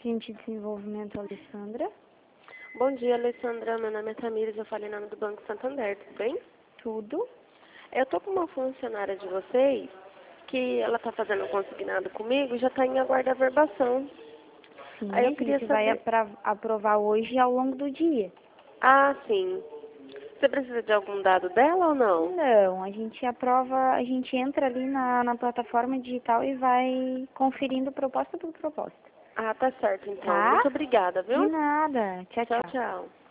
Assistente de Desenvolvimento, Alessandra. Bom dia, Alessandra. Meu nome é Tamires, eu falei em nome do Banco Santander, tudo bem? Tudo. Eu tô com uma funcionária de vocês que ela tá fazendo um consignado comigo e já tá em aguardo da verbação. Sim, Aí a eu queria gente vai saber... aprovar hoje ao longo do dia. Ah, sim. Você precisa de algum dado dela ou não? Não, a gente aprova, a gente entra ali na plataforma digital e vai conferindo proposta por proposta. Ah, tá certo então. Tá? Muito obrigada, De viu? nada. Tchau, Tchau, tchau. tchau.